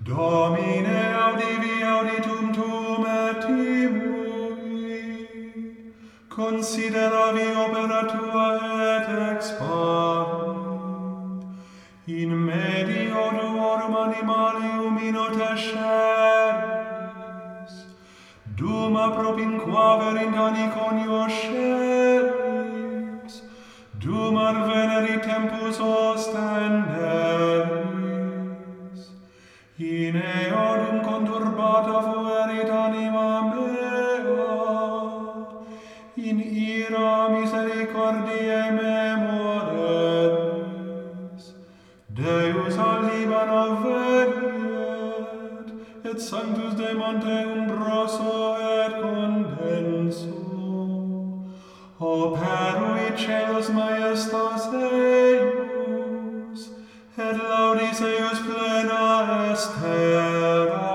Domine audivi auditum tuum et timui, consideravi opera tua et expavi, in medio duorum animalium in otesceris, dum apropinquaverint aniconio scelis, dum arveneri tempus ostenderis, in eodum conturbata fuerit anima mea, in ira misericordiae memoreris, Deus al Libano veniet, et sanctus de monte umbroso et condenso, operui celos maestas eius, et laudis eius plena est terra.